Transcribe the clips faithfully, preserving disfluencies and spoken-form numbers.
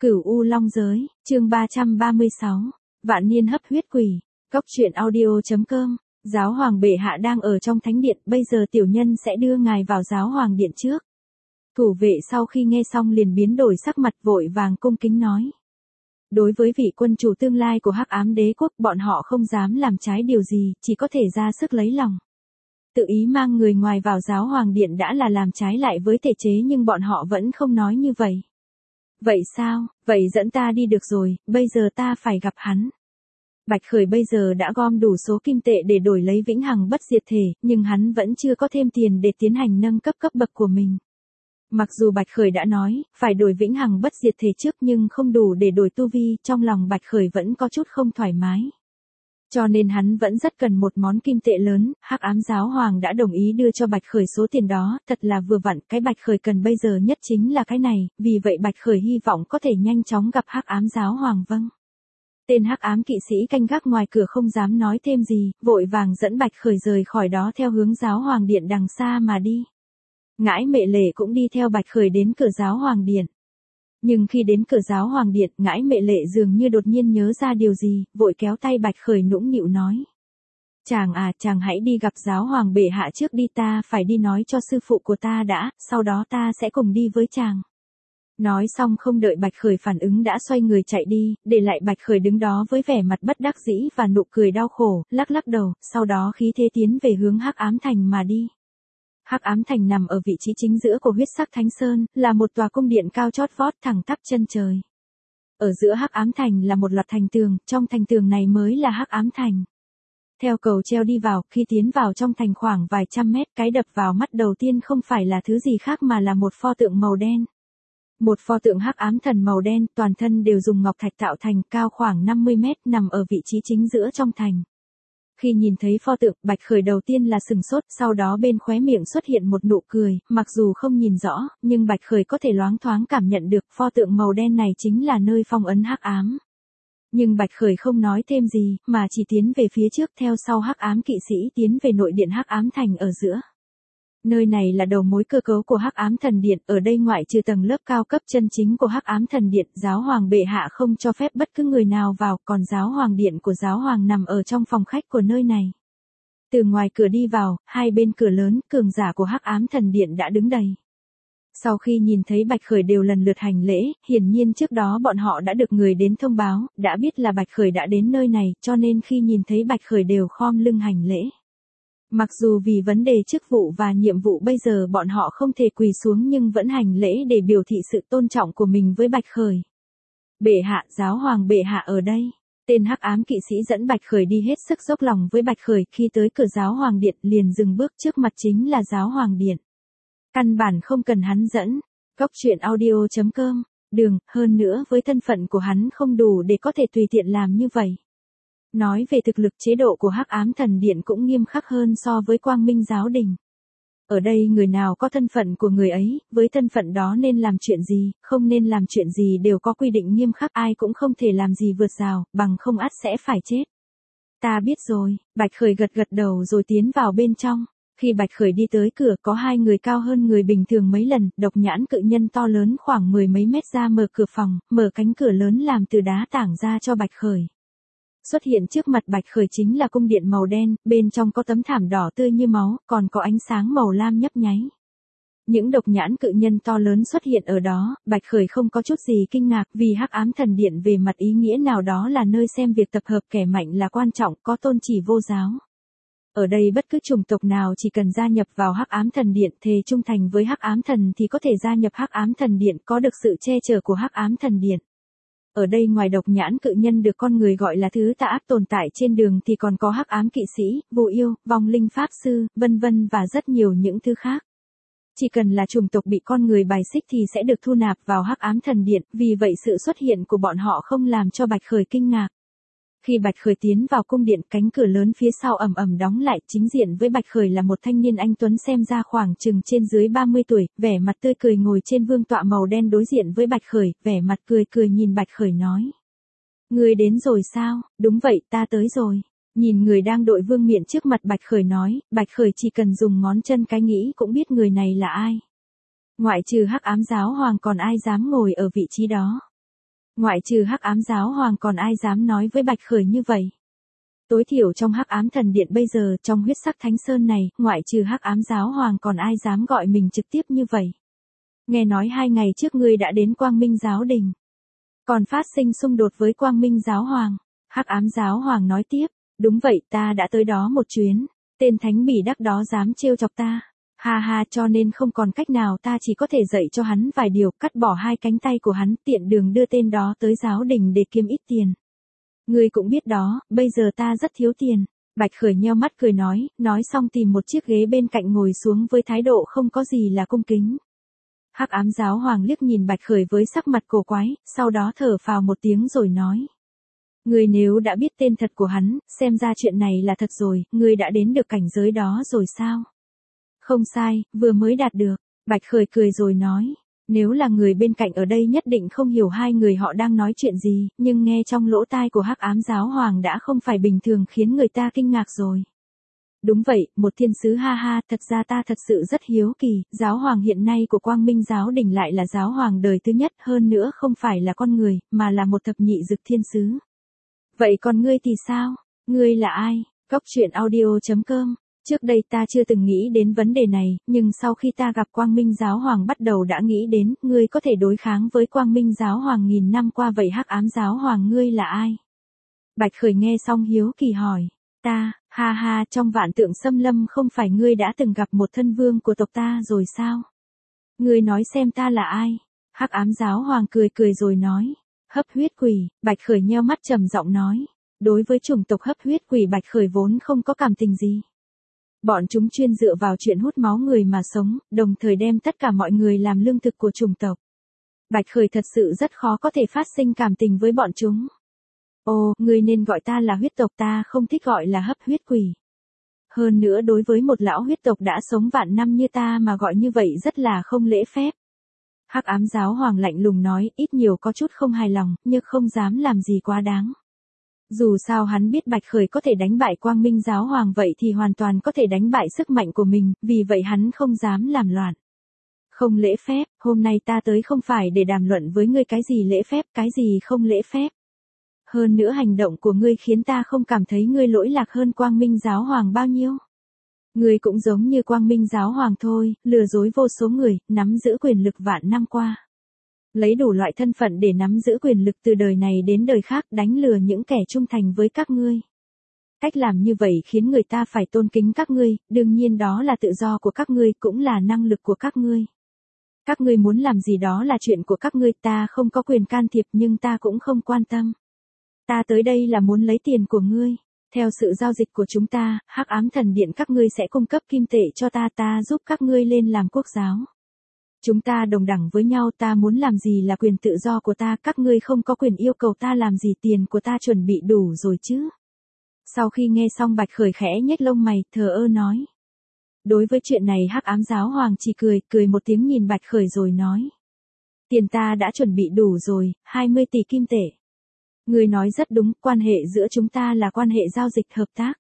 Cửu U Long Giới, chương ba trăm ba mươi sáu, Vạn Niên Hấp Huyết Quỷ, Cốc truyện audio chấm com, Giáo Hoàng bệ hạ đang ở trong thánh điện, bây giờ tiểu nhân sẽ đưa ngài vào Giáo Hoàng điện trước. Thủ vệ sau khi nghe xong liền biến đổi sắc mặt, vội vàng cung kính nói. Đối với vị quân chủ tương lai của Hắc Ám Đế quốc, bọn họ không dám làm trái điều gì, chỉ có thể ra sức lấy lòng. Tự ý mang người ngoài vào Giáo Hoàng điện đã là làm trái lại với thể chế, nhưng bọn họ vẫn không nói như vậy. Vậy sao, vậy dẫn ta đi được rồi, bây giờ ta phải gặp hắn. Bạch Khởi bây giờ đã gom đủ số kim tệ để đổi lấy vĩnh hằng bất diệt thể, nhưng hắn vẫn chưa có thêm tiền để tiến hành nâng cấp cấp bậc của mình. Mặc dù Bạch Khởi đã nói, phải đổi vĩnh hằng bất diệt thể trước nhưng không đủ để đổi tu vi, trong lòng Bạch Khởi vẫn có chút không thoải mái. Cho nên hắn vẫn rất cần một món kim tệ lớn, Hắc Ám Giáo Hoàng đã đồng ý đưa cho Bạch Khởi số tiền đó, thật là vừa vặn, cái Bạch Khởi cần bây giờ nhất chính là cái này, vì vậy Bạch Khởi hy vọng có thể nhanh chóng gặp Hắc Ám Giáo Hoàng. Vâng. Tên Hắc Ám kỵ sĩ canh gác ngoài cửa không dám nói thêm gì, vội vàng dẫn Bạch Khởi rời khỏi đó theo hướng Giáo Hoàng điện đằng xa mà đi. Ngãi Mệ Lệ cũng đi theo Bạch Khởi đến cửa Giáo Hoàng điện. Nhưng khi đến cửa Giáo Hoàng điện, Ngãi Mệ Lệ dường như đột nhiên nhớ ra điều gì, vội kéo tay Bạch Khởi nũng nịu nói. Chàng à, chàng hãy đi gặp Giáo Hoàng bệ hạ trước đi, ta phải đi nói cho sư phụ của ta đã, sau đó ta sẽ cùng đi với chàng. Nói xong không đợi Bạch Khởi phản ứng đã xoay người chạy đi, để lại Bạch Khởi đứng đó với vẻ mặt bất đắc dĩ và nụ cười đau khổ, lắc lắc đầu, sau đó khí thế tiến về hướng Hắc Ám Thành mà đi. Hắc Ám Thành nằm ở vị trí chính giữa của Huyết Sắc Thánh Sơn, là một tòa cung điện cao chót vót thẳng tắp chân trời. Ở giữa Hắc Ám Thành là một loạt thành tường, trong thành tường này mới là Hắc Ám Thành. Theo cầu treo đi vào, khi tiến vào trong thành khoảng vài trăm mét, cái đập vào mắt đầu tiên không phải là thứ gì khác mà là một pho tượng màu đen. Một pho tượng Hắc Ám Thần màu đen, toàn thân đều dùng ngọc thạch tạo thành, cao khoảng năm mươi mét, nằm ở vị trí chính giữa trong thành. Khi nhìn thấy pho tượng, Bạch Khởi đầu tiên là sừng sốt, sau đó bên khóe miệng xuất hiện một nụ cười, mặc dù không nhìn rõ, nhưng Bạch Khởi có thể loáng thoáng cảm nhận được pho tượng màu đen này chính là nơi phong ấn Hắc Ám. Nhưng Bạch Khởi không nói thêm gì, mà chỉ tiến về phía trước theo sau Hắc Ám kỵ sĩ tiến về nội điện Hắc Ám Thành ở giữa. Nơi này là đầu mối cơ cấu của Hắc Ám Thần Điện, ở đây ngoại trừ tầng lớp cao cấp chân chính của Hắc Ám Thần Điện, Giáo Hoàng bệ hạ không cho phép bất cứ người nào vào, còn Giáo Hoàng điện của Giáo Hoàng nằm ở trong phòng khách của nơi này. Từ ngoài cửa đi vào, hai bên cửa lớn, cường giả của Hắc Ám Thần Điện đã đứng đầy. Sau khi nhìn thấy Bạch Khởi đều lần lượt hành lễ, hiển nhiên trước đó bọn họ đã được người đến thông báo, đã biết là Bạch Khởi đã đến nơi này, cho nên khi nhìn thấy Bạch Khởi đều khom lưng hành lễ. Mặc dù vì vấn đề chức vụ và nhiệm vụ bây giờ bọn họ không thể quỳ xuống nhưng vẫn hành lễ để biểu thị sự tôn trọng của mình với Bạch Khởi. Bệ hạ, Giáo Hoàng bệ hạ ở đây. Tên Hắc Ám kỵ sĩ dẫn Bạch Khởi đi hết sức dốc lòng với Bạch Khởi, khi tới cửa Giáo Hoàng điện liền dừng bước, trước mặt chính là Giáo Hoàng điện. Căn bản không cần hắn dẫn. Cốc truyện audio chấm com, đường, hơn nữa với thân phận của hắn không đủ để có thể tùy tiện làm như vậy. Nói về thực lực, chế độ của Hắc Ám Thần Điện cũng nghiêm khắc hơn so với Quang Minh Giáo Đình. Ở đây người nào có thân phận của người ấy, với thân phận đó nên làm chuyện gì, không nên làm chuyện gì đều có quy định nghiêm khắc, ai cũng không thể làm gì vượt rào, bằng không ắt sẽ phải chết. Ta biết rồi, Bạch Khởi gật gật đầu rồi tiến vào bên trong. Khi Bạch Khởi đi tới cửa, có hai người cao hơn người bình thường mấy lần, độc nhãn cự nhân to lớn khoảng mười mấy mét ra mở cửa phòng, mở cánh cửa lớn làm từ đá tảng ra cho Bạch Khởi. Xuất hiện trước mặt Bạch Khởi chính là cung điện màu đen, bên trong có tấm thảm đỏ tươi như máu, còn có ánh sáng màu lam nhấp nháy. Những độc nhãn cự nhân to lớn xuất hiện ở đó, Bạch Khởi không có chút gì kinh ngạc, vì Hắc Ám Thần Điện về mặt ý nghĩa nào đó là nơi xem việc tập hợp kẻ mạnh là quan trọng, có tôn chỉ vô giáo. Ở đây bất cứ chủng tộc nào chỉ cần gia nhập vào Hắc Ám Thần Điện, thề trung thành với Hắc Ám Thần thì có thể gia nhập Hắc Ám Thần Điện, có được sự che chở của Hắc Ám Thần Điện. Ở đây ngoài độc nhãn cự nhân được con người gọi là thứ tà ác tồn tại trên đường thì còn có Hắc Ám kỵ sĩ, vô yêu, vong linh pháp sư, vân vân và rất nhiều những thứ khác. Chỉ cần là chủng tộc bị con người bài xích thì sẽ được thu nạp vào Hắc Ám Thần Điện, vì vậy sự xuất hiện của bọn họ không làm cho Bạch Khởi kinh ngạc. Khi Bạch Khởi tiến vào cung điện, cánh cửa lớn phía sau ầm ầm đóng lại, chính diện với Bạch Khởi là một thanh niên anh tuấn xem ra khoảng chừng trên dưới ba mươi tuổi, vẻ mặt tươi cười ngồi trên vương tọa màu đen đối diện với Bạch Khởi, vẻ mặt cười cười nhìn Bạch Khởi nói. Người đến rồi sao? Đúng vậy, ta tới rồi. Nhìn người đang đội vương miện trước mặt Bạch Khởi nói, Bạch Khởi chỉ cần dùng ngón chân cái nghĩ cũng biết người này là ai. Ngoại trừ Hắc Ám Giáo Hoàng còn ai dám ngồi ở vị trí đó. Ngoại trừ Hắc Ám Giáo Hoàng còn ai dám nói với Bạch Khởi như vậy? Tối thiểu trong Hắc Ám Thần Điện bây giờ, trong huyết sắc Thánh Sơn này, ngoại trừ Hắc Ám Giáo Hoàng còn ai dám gọi mình trực tiếp như vậy? Nghe nói hai ngày trước ngươi đã đến Quang Minh Giáo Đình, còn phát sinh xung đột với Quang Minh Giáo Hoàng. Hắc Ám Giáo Hoàng nói tiếp, đúng vậy, ta đã tới đó một chuyến, tên thánh bỉ đắc đó dám trêu chọc ta. Ha ha, cho nên không còn cách nào, ta chỉ có thể dạy cho hắn vài điều, cắt bỏ hai cánh tay của hắn, tiện đường đưa tên đó tới giáo đình để kiếm ít tiền. Ngươi cũng biết đó, bây giờ ta rất thiếu tiền. Bạch Khởi nheo mắt cười nói, nói xong tìm một chiếc ghế bên cạnh ngồi xuống với thái độ không có gì là cung kính. Hắc Ám Giáo Hoàng liếc nhìn Bạch Khởi với sắc mặt cổ quái, sau đó thở phào một tiếng rồi nói. Ngươi nếu đã biết tên thật của hắn, xem ra chuyện này là thật rồi, ngươi đã đến được cảnh giới đó rồi sao? Không sai, vừa mới đạt được. Bạch Khởi cười rồi nói. Nếu là người bên cạnh ở đây nhất định không hiểu hai người họ đang nói chuyện gì, nhưng nghe trong lỗ tai của Hắc Ám Giáo Hoàng đã không phải bình thường khiến người ta kinh ngạc rồi. Đúng vậy, một thiên sứ ha ha, thật ra ta thật sự rất hiếu kỳ, Giáo Hoàng hiện nay của Quang Minh Giáo Đình lại là Giáo Hoàng đời thứ nhất, hơn nữa không phải là con người, mà là một thập nhị dực thiên sứ. Vậy còn ngươi thì sao? Ngươi là ai? Cốc truyện audio chấm com. Trước đây ta chưa từng nghĩ đến vấn đề này, nhưng sau khi ta gặp Quang Minh Giáo Hoàng bắt đầu đã nghĩ đến, ngươi có thể đối kháng với Quang Minh Giáo Hoàng nghìn năm qua, vậy Hắc Ám Giáo Hoàng ngươi là ai? Bạch Khởi nghe xong hiếu kỳ hỏi, ta, ha ha, trong Vạn Tượng Xâm Lâm không phải ngươi đã từng gặp một thân vương của tộc ta rồi sao? Ngươi nói xem ta là ai? Hắc Ám Giáo Hoàng cười cười rồi nói, hấp huyết quỷ. Bạch Khởi nheo mắt trầm giọng nói, đối với chủng tộc hấp huyết quỷ Bạch Khởi vốn không có cảm tình gì. Bọn chúng chuyên dựa vào chuyện hút máu người mà sống, đồng thời đem tất cả mọi người làm lương thực của chủng tộc. Bạch Khởi thật sự rất khó có thể phát sinh cảm tình với bọn chúng. Ồ, ngươi nên gọi ta là huyết tộc, ta không thích gọi là hấp huyết quỷ. Hơn nữa đối với một lão huyết tộc đã sống vạn năm như ta mà gọi như vậy rất là không lễ phép. Hắc Ám Giáo Hoàng lạnh lùng nói, ít nhiều có chút không hài lòng, nhưng không dám làm gì quá đáng. Dù sao hắn biết Bạch Khởi có thể đánh bại Quang Minh Giáo Hoàng vậy thì hoàn toàn có thể đánh bại sức mạnh của mình, vì vậy hắn không dám làm loạn. Không lễ phép, hôm nay ta tới không phải để đàm luận với ngươi cái gì lễ phép, cái gì không lễ phép. Hơn nữa hành động của ngươi khiến ta không cảm thấy ngươi lỗi lạc hơn Quang Minh Giáo Hoàng bao nhiêu. Ngươi cũng giống như Quang Minh Giáo Hoàng thôi, lừa dối vô số người, nắm giữ quyền lực vạn năm qua. Lấy đủ loại thân phận để nắm giữ quyền lực từ đời này đến đời khác, đánh lừa những kẻ trung thành với các ngươi. Cách làm như vậy khiến người ta phải tôn kính các ngươi, đương nhiên đó là tự do của các ngươi, cũng là năng lực của các ngươi. Các ngươi muốn làm gì đó là chuyện của các ngươi, ta không có quyền can thiệp nhưng ta cũng không quan tâm. Ta tới đây là muốn lấy tiền của ngươi. Theo sự giao dịch của chúng ta, Hắc Ám Thần Điện các ngươi sẽ cung cấp kim tệ cho ta, ta giúp các ngươi lên làm quốc giáo. Chúng ta đồng đẳng với nhau, ta muốn làm gì là quyền tự do của ta, các ngươi không có quyền yêu cầu ta làm gì, tiền của ta chuẩn bị đủ rồi chứ. Sau khi nghe xong Bạch Khởi khẽ nhếch lông mày, thờ ơ nói. Đối với chuyện này Hắc Ám Giáo Hoàng chỉ cười, cười một tiếng nhìn Bạch Khởi rồi nói. Tiền ta đã chuẩn bị đủ rồi, hai mươi tỷ kim tệ. Ngươi nói rất đúng, quan hệ giữa chúng ta là quan hệ giao dịch hợp tác.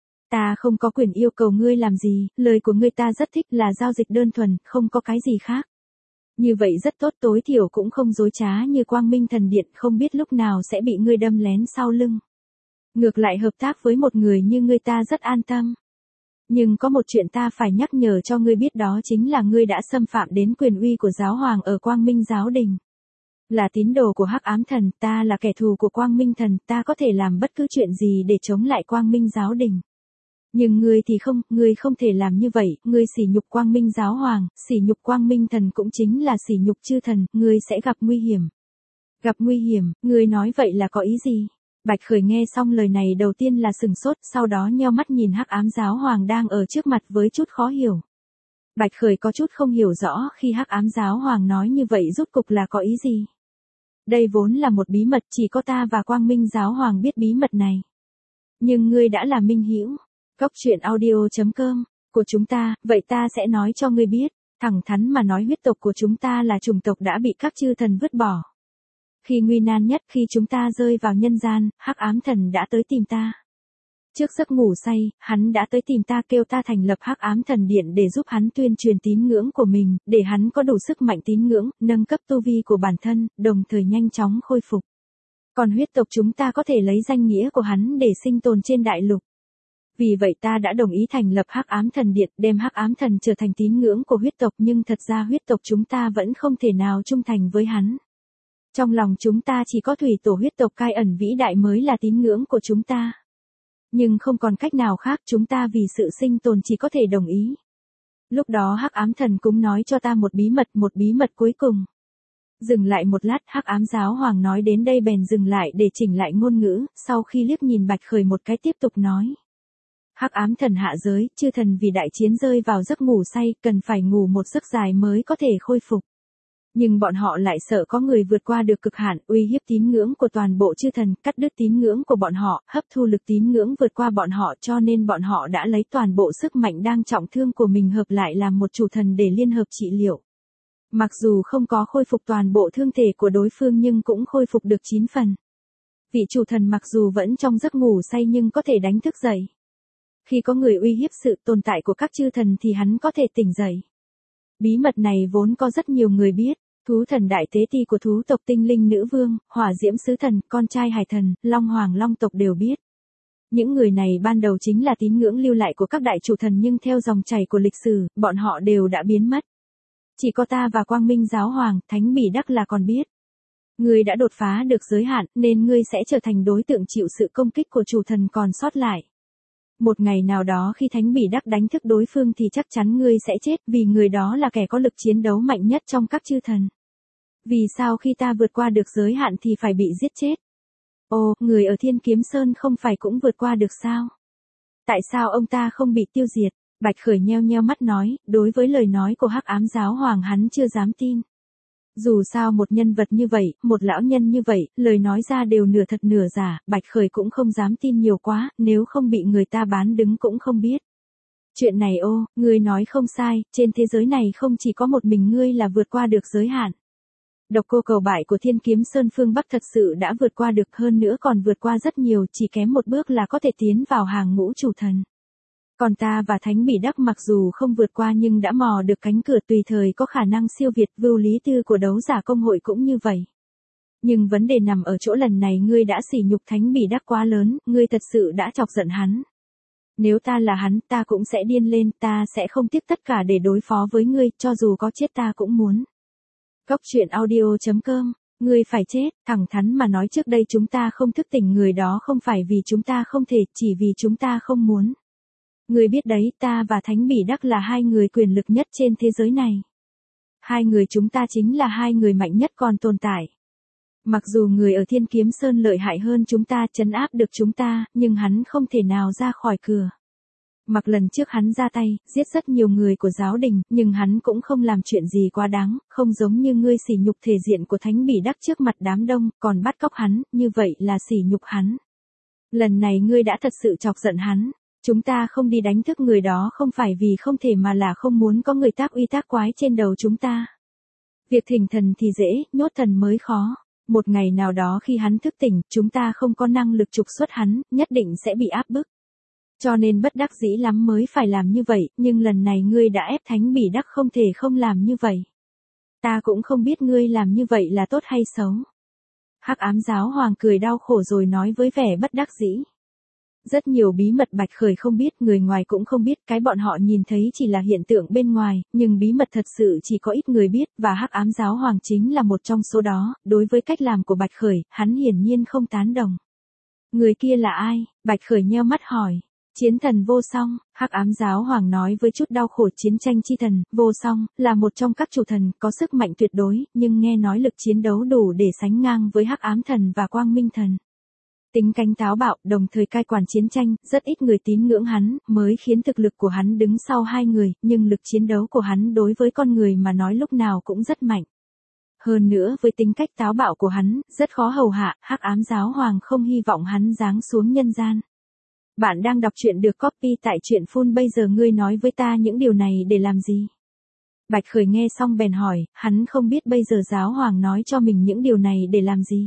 Ta không có quyền yêu cầu ngươi làm gì, lời của ngươi ta rất thích, là giao dịch đơn thuần, không có cái gì khác. Như vậy rất tốt, tối thiểu cũng không dối trá như Quang Minh Thần Điện, không biết lúc nào sẽ bị ngươi đâm lén sau lưng. Ngược lại hợp tác với một người như ngươi ta rất an tâm. Nhưng có một chuyện ta phải nhắc nhở cho ngươi biết, đó chính là ngươi đã xâm phạm đến quyền uy của Giáo Hoàng ở Quang Minh Giáo Đình. Là tín đồ của Hắc Ám Thần, ta là kẻ thù của Quang Minh Thần, ta có thể làm bất cứ chuyện gì để chống lại Quang Minh Giáo Đình. Nhưng ngươi thì không, ngươi không thể làm như vậy, ngươi sỉ nhục Quang Minh Giáo Hoàng, sỉ nhục Quang Minh Thần cũng chính là sỉ nhục chư thần, ngươi sẽ gặp nguy hiểm. Gặp nguy hiểm, ngươi nói vậy là có ý gì? Bạch Khởi nghe xong lời này đầu tiên là sừng sốt, sau đó nheo mắt nhìn Hắc Ám Giáo Hoàng đang ở trước mặt với chút khó hiểu. Bạch Khởi có chút không hiểu rõ khi Hắc Ám Giáo Hoàng nói như vậy rốt cục là có ý gì. Đây vốn là một bí mật, chỉ có ta và Quang Minh Giáo Hoàng biết bí mật này. Nhưng ngươi đã là minh hữu. Cốc truyện audio chấm com của chúng ta, vậy ta sẽ nói cho ngươi biết, thẳng thắn mà nói huyết tộc của chúng ta là chủng tộc đã bị các chư thần vứt bỏ. Khi nguy nan nhất, khi chúng ta rơi vào nhân gian, Hắc Ám Thần đã tới tìm ta. Trước giấc ngủ say, hắn đã tới tìm ta kêu ta thành lập Hắc Ám Thần Điện để giúp hắn tuyên truyền tín ngưỡng của mình, để hắn có đủ sức mạnh tín ngưỡng, nâng cấp tu vi của bản thân, đồng thời nhanh chóng khôi phục. Còn huyết tộc chúng ta có thể lấy danh nghĩa của hắn để sinh tồn trên đại lục. Vì vậy ta đã đồng ý thành lập Hắc Ám Thần Điện, đem Hắc Ám Thần trở thành tín ngưỡng của huyết tộc, nhưng thật ra huyết tộc chúng ta vẫn không thể nào trung thành với hắn. Trong lòng chúng ta chỉ có thủy tổ huyết tộc cai ẩn vĩ đại mới là tín ngưỡng của chúng ta. Nhưng không còn cách nào khác, chúng ta vì sự sinh tồn chỉ có thể đồng ý. Lúc đó Hắc Ám Thần cũng nói cho ta một bí mật, một bí mật cuối cùng. Dừng lại một lát, Hắc Ám Giáo Hoàng nói đến đây bèn dừng lại để chỉnh lại ngôn ngữ, sau khi liếc nhìn Bạch Khởi một cái tiếp tục nói. Hắc Ám Thần hạ giới, chư thần vì đại chiến rơi vào giấc ngủ say, cần phải ngủ một giấc dài mới có thể khôi phục. Nhưng bọn họ lại sợ có người vượt qua được cực hạn, uy hiếp tín ngưỡng của toàn bộ chư thần, cắt đứt tín ngưỡng của bọn họ, hấp thu lực tín ngưỡng vượt qua bọn họ, cho nên bọn họ đã lấy toàn bộ sức mạnh đang trọng thương của mình hợp lại làm một chủ thần để liên hợp trị liệu. Mặc dù không có khôi phục toàn bộ thương thể của đối phương nhưng cũng khôi phục được chín phần. Vị chủ thần mặc dù vẫn trong giấc ngủ say nhưng có thể đánh thức dậy. Khi có người uy hiếp sự tồn tại của các chư thần thì hắn có thể tỉnh dậy. Bí mật này vốn có rất nhiều người biết. Thú thần đại tế ti của thú tộc tinh linh nữ vương, hỏa diễm sứ thần, con trai hải thần, long hoàng long tộc đều biết. Những người này ban đầu chính là tín ngưỡng lưu lại của các đại chủ thần nhưng theo dòng chảy của lịch sử, bọn họ đều đã biến mất. Chỉ có ta và Quang Minh Giáo Hoàng, Thánh Bỉ Đắc là còn biết. Ngươi đã đột phá được giới hạn nên ngươi sẽ trở thành đối tượng chịu sự công kích của chủ thần còn sót lại. Một ngày nào đó khi Thánh Bỉ Đắc đánh thức đối phương thì chắc chắn ngươi sẽ chết vì người đó là kẻ có lực chiến đấu mạnh nhất trong các chư thần. Vì sao khi ta vượt qua được giới hạn thì phải bị giết chết? Ồ, người ở Thiên Kiếm Sơn không phải cũng vượt qua được sao? Tại sao ông ta không bị tiêu diệt? Bạch Khởi nheo nheo mắt nói, đối với lời nói của Hắc Ám Giáo Hoàng hắn chưa dám tin. Dù sao một nhân vật như vậy, một lão nhân như vậy, lời nói ra đều nửa thật nửa giả, Bạch Khởi cũng không dám tin nhiều quá, nếu không bị người ta bán đứng cũng không biết. Chuyện này ô, ngươi nói không sai, trên thế giới này không chỉ có một mình ngươi là vượt qua được giới hạn. Độc Cô Cầu Bại của Thiên Kiếm Sơn phương Bắc thật sự đã vượt qua được, hơn nữa còn vượt qua rất nhiều, chỉ kém một bước là có thể tiến vào hàng ngũ chủ thần. Còn ta và Thánh Bỉ Đắc mặc dù không vượt qua nhưng đã mò được cánh cửa tùy thời có khả năng siêu việt. Vưu Lý Tư của đấu giả công hội cũng như vậy. Nhưng vấn đề nằm ở chỗ lần này ngươi đã sỉ nhục Thánh Bỉ Đắc quá lớn, ngươi thật sự đã chọc giận hắn. Nếu ta là hắn, ta cũng sẽ điên lên, ta sẽ không tiếc tất cả để đối phó với ngươi, cho dù có chết ta cũng muốn. Cốc truyện audio chấm com, ngươi phải chết, thẳng thắn mà nói trước đây chúng ta không thức tỉnh người đó không phải vì chúng ta không thể, chỉ vì chúng ta không muốn. Ngươi biết đấy, ta và Thánh Bỉ Đắc là hai người quyền lực nhất trên thế giới này. Hai người chúng ta chính là hai người mạnh nhất còn tồn tại. Mặc dù người ở Thiên Kiếm Sơn lợi hại hơn chúng ta, trấn áp được chúng ta, nhưng hắn không thể nào ra khỏi cửa. Mặc lần trước hắn ra tay, giết rất nhiều người của giáo đình, nhưng hắn cũng không làm chuyện gì quá đáng, không giống như ngươi sỉ nhục thể diện của Thánh Bỉ Đắc trước mặt đám đông, còn bắt cóc hắn, như vậy là sỉ nhục hắn. Lần này ngươi đã thật sự chọc giận hắn. Chúng ta không đi đánh thức người đó không phải vì không thể mà là không muốn có người tác uy tác quái trên đầu chúng ta. Việc thỉnh thần thì dễ, nhốt thần mới khó. Một ngày nào đó khi hắn thức tỉnh, chúng ta không có năng lực trục xuất hắn, nhất định sẽ bị áp bức. Cho nên bất đắc dĩ lắm mới phải làm như vậy, nhưng lần này ngươi đã ép Thánh Bỉ Đắc không thể không làm như vậy. Ta cũng không biết ngươi làm như vậy là tốt hay xấu. Hắc Ám Giáo Hoàng cười đau khổ rồi nói với vẻ bất đắc dĩ. Rất nhiều bí mật Bạch Khởi không biết, người ngoài cũng không biết, cái bọn họ nhìn thấy chỉ là hiện tượng bên ngoài, nhưng bí mật thật sự chỉ có ít người biết, và Hắc Ám Giáo Hoàng chính là một trong số đó. Đối với cách làm của Bạch Khởi, hắn hiển nhiên không tán đồng. Người kia là ai? Bạch Khởi nheo mắt hỏi. Chiến thần Vô Song, Hắc Ám Giáo Hoàng nói với chút đau khổ, chiến tranh chi thần, Vô Song, là một trong các chủ thần, có sức mạnh tuyệt đối, nhưng nghe nói lực chiến đấu đủ để sánh ngang với Hắc Ám Thần và Quang Minh Thần. Tính cánh táo bạo, đồng thời cai quản chiến tranh, rất ít người tín ngưỡng hắn, mới khiến thực lực của hắn đứng sau hai người, nhưng lực chiến đấu của hắn đối với con người mà nói lúc nào cũng rất mạnh. Hơn nữa với tính cách táo bạo của hắn, rất khó hầu hạ, Hắc Ám Giáo Hoàng không hy vọng hắn giáng xuống nhân gian. Bạn đang đọc truyện được copy tại truyện phun, bây giờ ngươi nói với ta những điều này để làm gì? Bạch Khởi nghe xong bèn hỏi, hắn không biết bây giờ Giáo Hoàng nói cho mình những điều này để làm gì.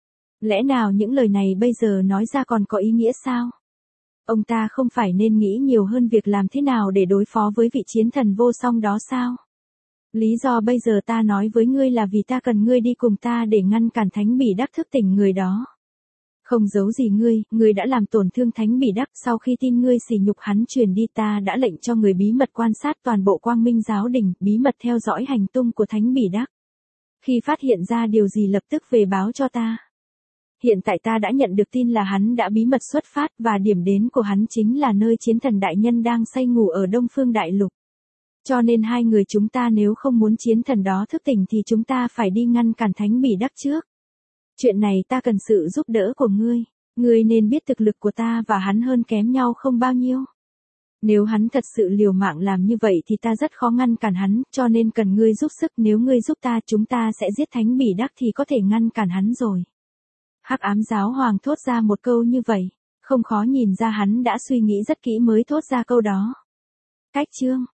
Lẽ nào những lời này bây giờ nói ra còn có ý nghĩa sao? Ông ta không phải nên nghĩ nhiều hơn việc làm thế nào để đối phó với vị chiến thần Vô Song đó sao? Lý do bây giờ ta nói với ngươi là vì ta cần ngươi đi cùng ta để ngăn cản Thánh Bỉ Đắc thức tỉnh người đó. Không giấu gì ngươi, ngươi đã làm tổn thương Thánh Bỉ Đắc, sau khi tin ngươi sỉ nhục hắn truyền đi ta đã lệnh cho người bí mật quan sát toàn bộ Quang Minh giáo đình, bí mật theo dõi hành tung của Thánh Bỉ Đắc. Khi phát hiện ra điều gì lập tức về báo cho ta. Hiện tại ta đã nhận được tin là hắn đã bí mật xuất phát và điểm đến của hắn chính là nơi chiến thần đại nhân đang say ngủ ở Đông Phương Đại Lục. Cho nên hai người chúng ta nếu không muốn chiến thần đó thức tỉnh thì chúng ta phải đi ngăn cản Thánh Bỉ Đắc trước. Chuyện này ta cần sự giúp đỡ của ngươi. Ngươi nên biết thực lực của ta và hắn hơn kém nhau không bao nhiêu. Nếu hắn thật sự liều mạng làm như vậy thì ta rất khó ngăn cản hắn, cho nên cần ngươi giúp sức. Nếu ngươi giúp ta chúng ta sẽ giết Thánh Bỉ Đắc thì có thể ngăn cản hắn rồi. Hắc ám giáo hoàng thốt ra một câu như vậy. Không khó nhìn ra hắn đã suy nghĩ rất kỹ mới thốt ra câu đó. Cách chương